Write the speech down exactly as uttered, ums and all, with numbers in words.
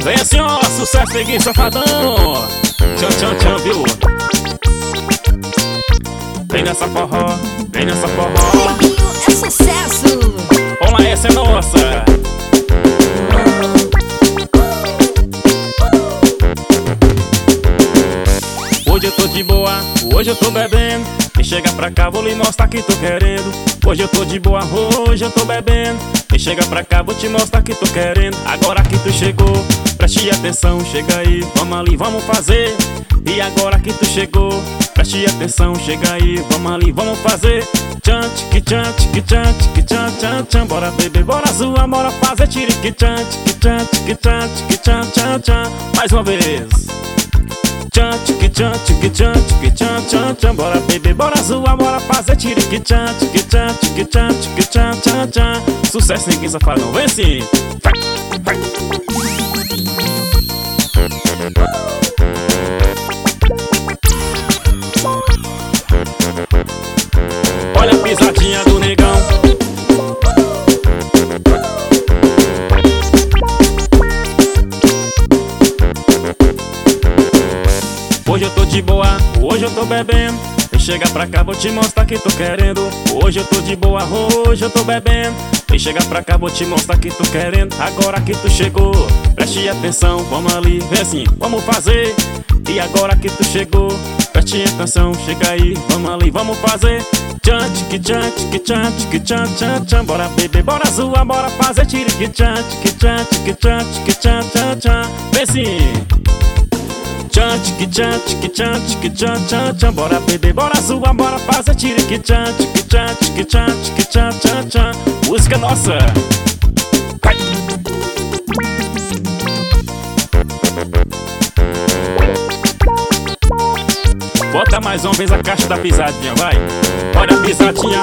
Vem assim, ó, sucesso, neguinho safadão. Tchan, tchan, tchan, viu? Vem nessa forró, vem nessa forró. Neguinho é sucesso. Vamos lá, essa é nossa. Hoje eu tô de boa, hoje eu tô bebendo. E chega pra cá, vou lhe mostrar que tô querendo. Hoje eu tô de boa, hoje eu tô bebendo. E chega pra cá, vou te mostrar que tô querendo. Agora que tu chegou, preste atenção, chega aí, vamos ali, vamos fazer. E agora que tu chegou, preste atenção, chega aí, vamos ali, vamos fazer. Tchan, tchique, tchan, tchique, tchan, tchique, tchan, tchan, tchan. Bora beber, bora zoar, bora fazer tirique, tchan, tchique, tchan, tchique, tchan, tchique, tchan, tchan, tchan. Mais uma vez. Tchan, tchique, tchan, tchique, tchan, tchique, tchan, tchan, tchan. Bora beber, bora zoar, bora fazer tirique, tchan, tchique, tchan, tchique, tchan, tchique, tchan, tchan, tchan. Sucesso, ninguém safadão, vem sim. Vai, vai. Olha a pisadinha do negão. Hoje eu tô de boa, hoje eu tô bebendo. E chega pra cá, vou te mostrar que tô querendo. Hoje eu tô de boa, hoje eu tô bebendo. E chega pra cá, vou te mostrar que tô querendo. Agora que tu chegou, preste atenção, vamos ali, vem assim, vamos fazer. E agora que tu chegou, preste atenção, chega aí, vamos ali, vamos fazer. Tchan, tchique, tchan, tchique, tchan, tchique, tchan, tchan, tchan. Bora beber, bora zoar, bora fazer tirique, tchan, tchique, tchan, tchique, tchan, tchique, tchan, tchan, tchan. Vem assim. Tchan, tchique, tchan, tchique, tchan, tchique, tchan, tchan, tchan. Bora beber, bora zoar, bora fazer tirique, tchan, tchique, tchan, tchique, tchan, tchique, tchan, tchan, tchan. Música nossa. Vai. Bota mais uma vez a caixa da pisadinha, vai. Olha a pisadinha